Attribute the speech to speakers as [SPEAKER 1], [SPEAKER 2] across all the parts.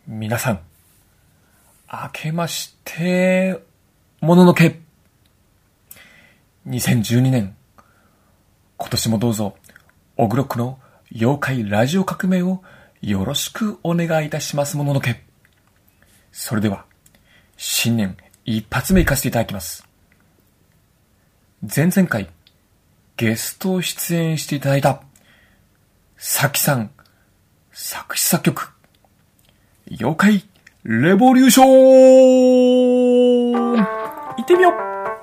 [SPEAKER 1] 皆さん、明けまして、もののけ。2012年、今年もどうぞ、オグロックの妖怪ラジオ革命をよろしくお願いいたします、もののけ。それでは、新年一発目行かせていただきます。前々回、ゲスト出演していただいた、さきさん、作詞作曲、妖怪レボリューション行ってみよう。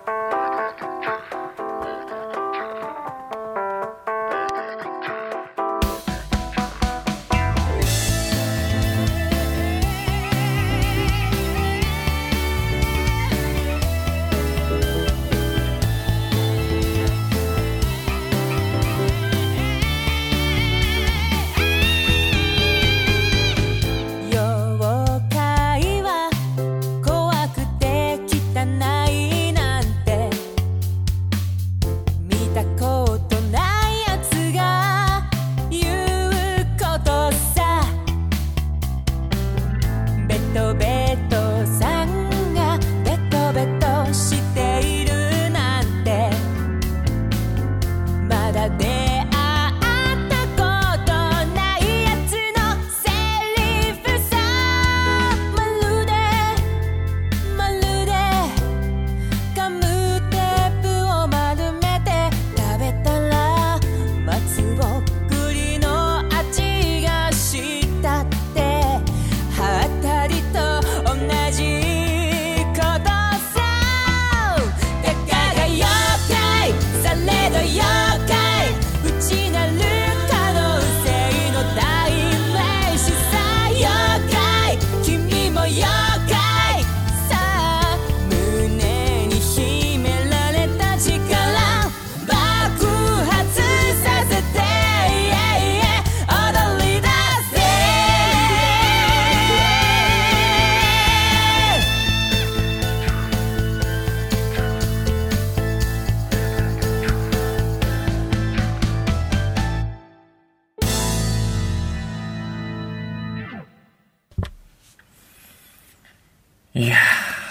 [SPEAKER 1] いやー、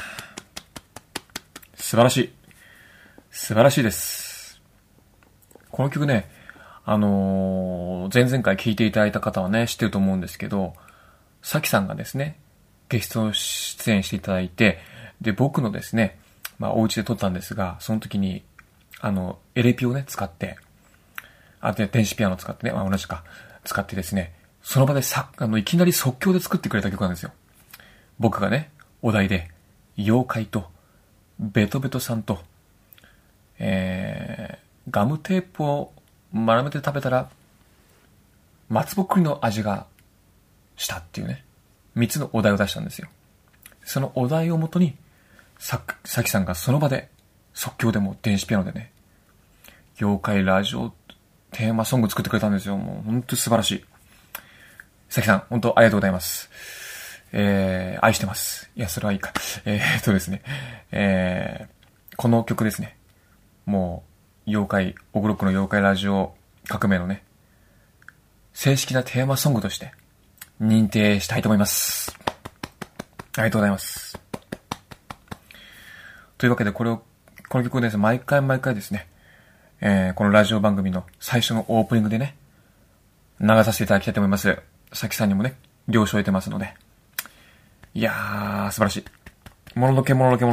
[SPEAKER 1] 素晴らしい。素晴らしいです。この曲ね、前々回聴いていただいた方はね、知ってると思うんですけど、さきさんがですね、ゲスト出演していただいて、で、僕のですね、お家で撮ったんですが、その時に、エレピをね、使って、電子ピアノを使ってね、同じか、使ってですね、その場でいきなり即興で作ってくれた曲なんですよ。僕がね、お題で、妖怪と、ベトベトさんと、ガムテープを丸めて食べたら、松ぼっくりの味がしたっていうね、3つのお題を出したんですよ。そのお題をもとに、さきさんがその場で、即興でも電子ピアノでね、妖怪ラジオテーマソング作ってくれたんですよ。もう本当に素晴らしい。さきさん、本当ありがとうございます。愛してます。いや、それはいいか。ですね。この曲ですね。もう、オグロックの妖怪ラジオ革命のね、正式なテーマソングとして、認定したいと思います。ありがとうございます。というわけで、この曲をですね、毎回ですね、このラジオ番組の最初のオープニングでね、流させていただきたいと思います。さきさんにもね、了承を得てますので。いやー、素晴らしい。もののけ。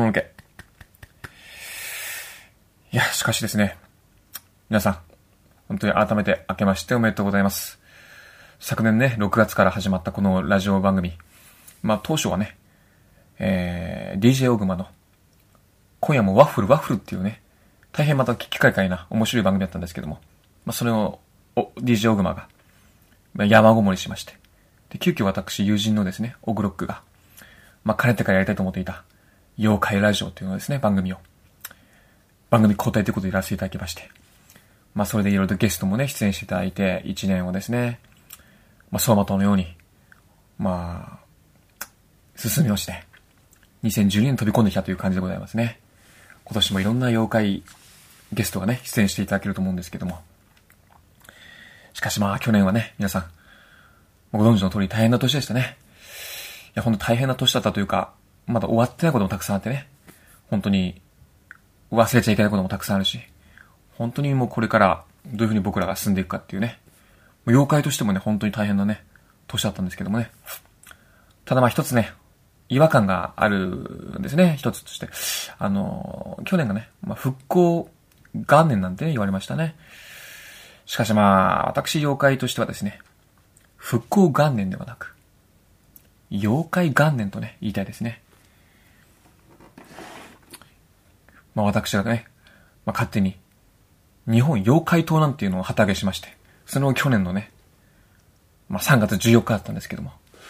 [SPEAKER 1] いや、しかしですね、皆さん、本当に改めて明けましておめでとうございます。昨年ね、6月から始まったこのラジオ番組。当初はね、DJ オグマの、今夜もワッフルっていうね、大変また機会な面白い番組だったんですけども、それを、DJ オグマが、山ごもりしまして、で、急遽私、友人のですね、オグロックが、かねてからやりたいと思っていた、妖怪ラジオというのですね、番組交代ということでやらせていただきまして、それでいろいろとゲストもね、出演していただいて、1年をですね、走馬灯のように、進みまして、2012年に飛び込んできたという感じでございますね。今年もいろんな妖怪ゲストがね、出演していただけると思うんですけども。しかし去年はね、皆さん、ご存知の通り大変な年でしたね。 や、本当大変な年だったというか、まだ終わってないこともたくさんあってね、本当に忘れちゃいけないこともたくさんあるし、本当にもうこれからどういうふうに僕らが進んでいくかっていうね、妖怪としてもね、本当に大変なね、年だったんですけどもね。ただまあ一つね、違和感があるんですね、一つとして。去年がね、復興元年なんてね、言われましたね。しかしまあ、私妖怪としてはですね、復興元年ではなく、妖怪元年とね、言いたいですね。まあ私がね、勝手に、日本妖怪党なんていうのを旗揚げしまして、その去年のね、3月14日だったんですけども、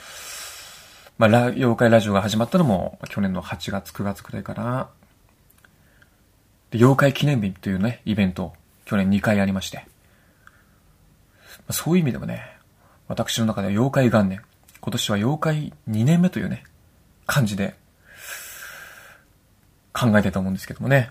[SPEAKER 1] 妖怪ラジオが始まったのも、去年の8月、9月くらいかな。で、妖怪記念日というね、イベントを去年2回ありまして、そういう意味でもね、私の中では妖怪元年、今年は妖怪2年目というね、感じで考えてたと思うんですけどもね。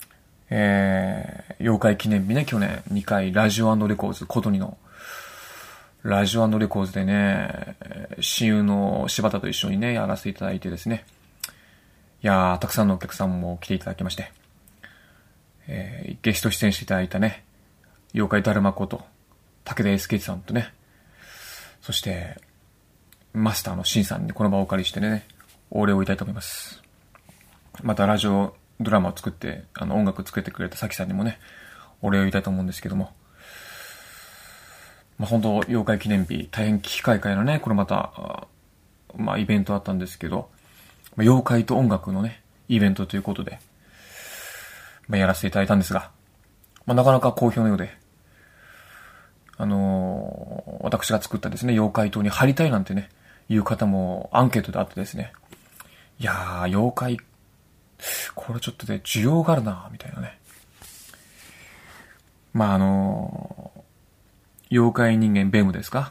[SPEAKER 1] 妖怪記念日ね、去年2回ラジオ&レコーズ、ことにのラジオ&レコーズでね、親友の柴田と一緒にね、やらせていただいてですね。いやー、たくさんのお客さんも来ていただきまして、ゲスト出演していただいたね、妖怪だるまこと武田英介さんとね、そしてマスターのシンさんにこの場をお借りしてね、お礼を言いたいと思います。またラジオドラマを作って、音楽作ってくれたさきさんにもね、お礼を言いたいと思うんですけども、本当妖怪記念日、大変奇怪なね、これまた、イベントあったんですけど、妖怪と音楽のね、イベントということで、やらせていただいたんですが、なかなか好評のようで、私が作ったですね、妖怪党に入りたいなんてね、いう方もアンケートであってですね、いやー、妖怪、これちょっとで需要があるな、みたいなね。妖怪人間ベムですか？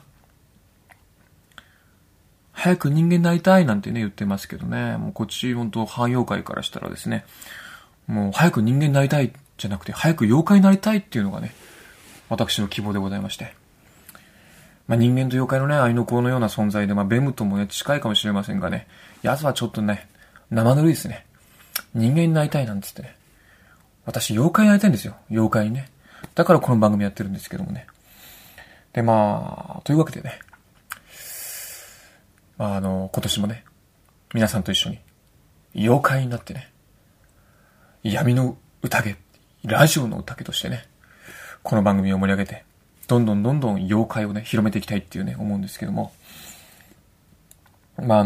[SPEAKER 1] 早く人間になりたいなんてね、言ってますけどね、もうこっち本当反妖怪からしたらですね、もう早く人間になりたいじゃなくて、早く妖怪になりたいっていうのがね、私の希望でございまして。人間と妖怪のね、愛の子のような存在で、ベムともね、近いかもしれませんがね、奴はちょっとね、生ぬるいですね。人間になりたいなんつってね。私、妖怪になりたいんですよ。妖怪にね。だからこの番組やってるんですけどもね。で、というわけでね。今年もね、皆さんと一緒に、妖怪になってね、闇の宴、ラジオの宴としてね、この番組を盛り上げて、どんどん妖怪をね、広めていきたいっていうね、思うんですけども。今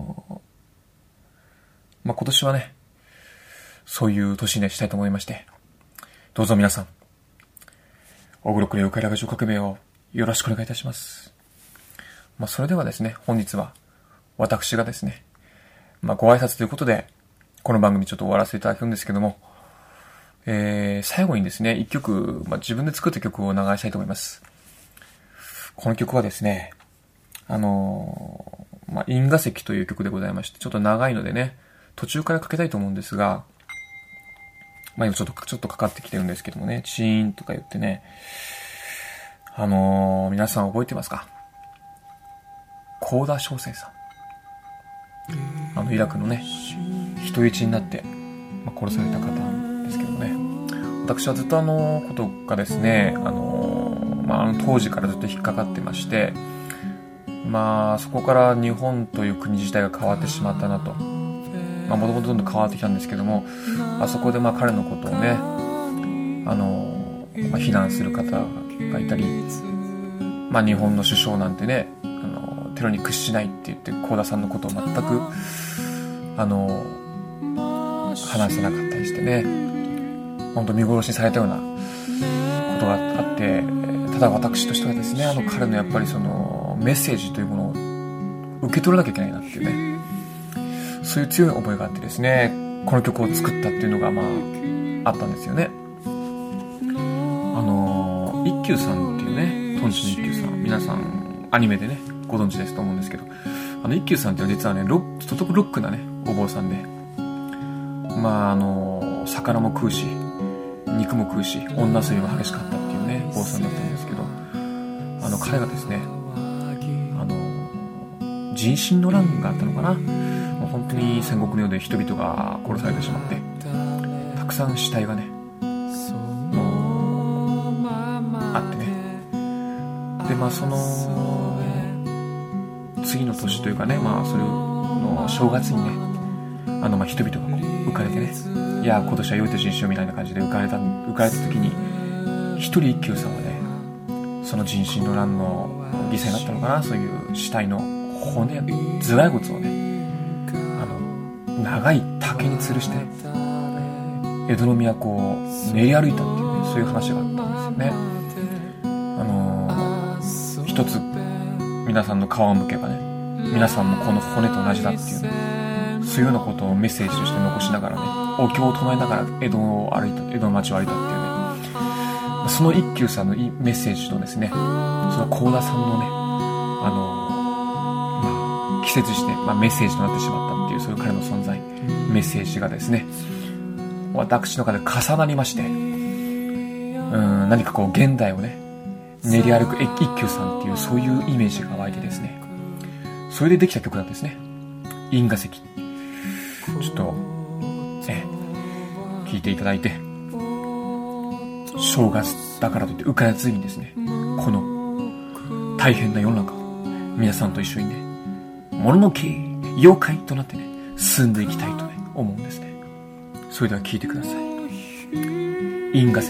[SPEAKER 1] 年はね、そういう年にしたいと思いまして、どうぞ皆さん、おぐろくれ妖怪ラジオ革命をよろしくお願いいたします。それではですね、本日は、私がですね、ご挨拶ということで、この番組ちょっと終わらせていただくんですけども、最後にですね、一曲、自分で作った曲を流したいと思います。この曲はですね、因果石という曲でございまして、ちょっと長いのでね、途中からかけたいと思うんですが、今ちょっとかかってきてるんですけどもね、チーンとか言ってね、皆さん覚えてますか？幸田翔生さん。イラクのね、人質になって、殺された方なんですけどね。私はずっとことがですね、当時からずっと引っかかってまして、そこから日本という国自体が変わってしまったなと。もともとどんどん変わってきたんですけども、そこで彼のことをね、非難する方がいたり、日本の首相なんてね、テロに屈しないって言って、幸田さんのことを全く、話せなかったりしてね、本当見殺しにされたようなことがあって、ただ私としてはですね、彼のやっぱりそのメッセージというものを受け取らなきゃいけないなっていうね、そういう強い思いがあってですね、この曲を作ったっていうのがあったんですよね。一休さんっていうね、トンチの一休さん、皆さんアニメでねご存知ですと思うんですけど、一休さんっていうのは実はね、とてもロックなねお坊さんで、魚も食うし肉も食うし女遊びも激しかったっていうねお坊さんだったんですけど、彼がですね、 人心の乱があったのかな。もう本当に戦国の世で人々が殺されてしまって、たくさん死体がね、もうあってね。でその次の年というかね、それの正月にね、人々がこう浮かれてね、いや今年は良い年にしようみたいな感じで浮かれた時に、一人一休さんはね、その人心の乱の犠牲になったのかな。そういう死体の骨、頭蓋骨をね、長い竹に吊るして江戸の都を練り歩いたっていうね、そういう話があったんですよね。一つ皆さんの皮を剥けばね、皆さんもこの骨と同じだっていうね、そういうようなことをメッセージとして残しながらね、お経を唱えながら江戸の街を歩いたっていうね、その一休さんのメッセージとですね、その高田さんのね、季節して、メッセージとなってしまったっていう、そういう彼の存在、メッセージがですね、私の中で重なりまして、何かこう現代をね、練り歩く一休さんっていう、そういうイメージが湧いてですね、それでできた曲なんですね。因果石。ちょっと聴いていただいて、正月だからといって浮かれずにですね、この大変な世の中を皆さんと一緒にね、もののけ妖怪となってね、進んでいきたいとね思うんですね。それでは聴いてください。因果石。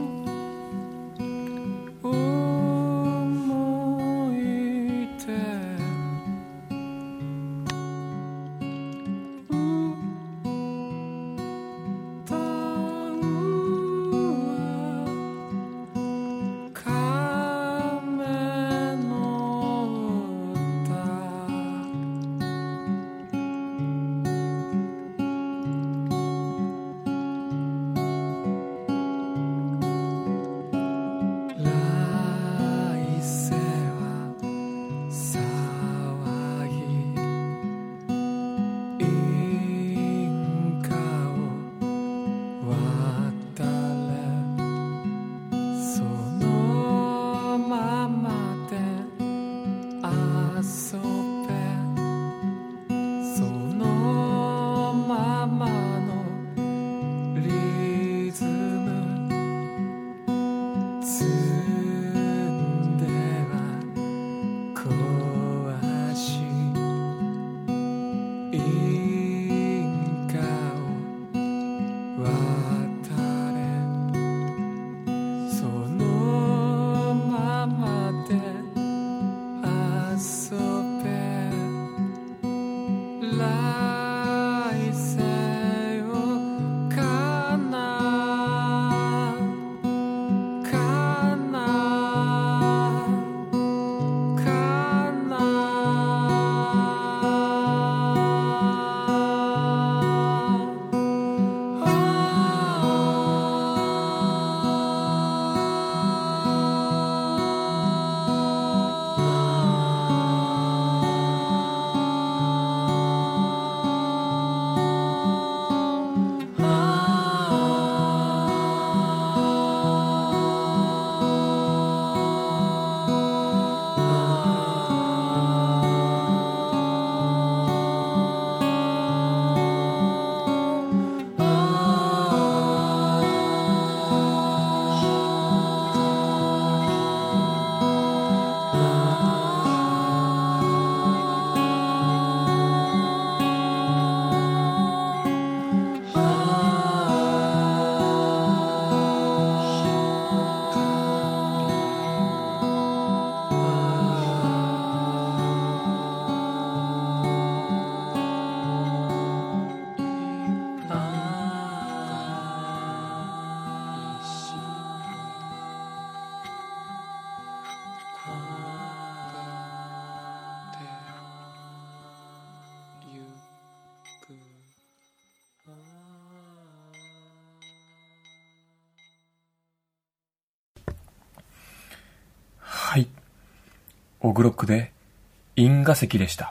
[SPEAKER 1] はい。オグロックで因果石でした。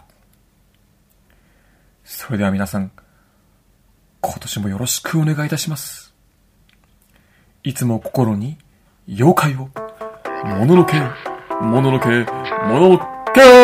[SPEAKER 1] それでは皆さん、今年もよろしくお願いいたします。いつも心に妖怪を、もののけ、もののけ、もののけ